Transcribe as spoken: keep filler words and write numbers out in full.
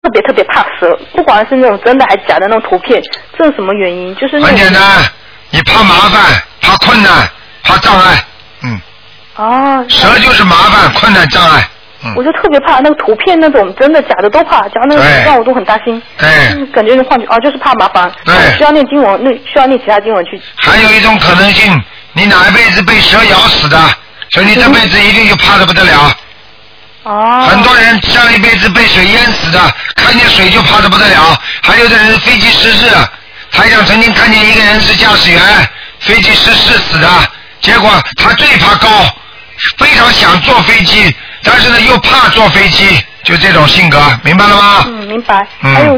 特别特别怕蛇，不管是那种真的还是假的那种图片，这是什么原因？就是很简单，你怕麻烦，怕困难，怕障碍，嗯。 哦。 蛇就是麻烦、困难、障碍。嗯。 我就特别怕那个图片那种真的假的都怕，假如那个让我都很担心。 对。 嗯、感觉幻觉啊，就是怕麻烦。 对。 需要念经文，那需要念其他经文去。 还有一种可能性，你哪一辈子被蛇咬死的，所以你这辈子一定就怕得不得了。 哦。 很多人上一辈子被水淹死的，看见水就怕得不得了。还有的人飞机失事，台长曾经看见一个人是驾驶员，飞机失事死的，结果他最怕高，非常想坐飞机，但是呢又怕坐飞机，就这种性格，明白了吗？ 嗯，明白。 嗯。 还有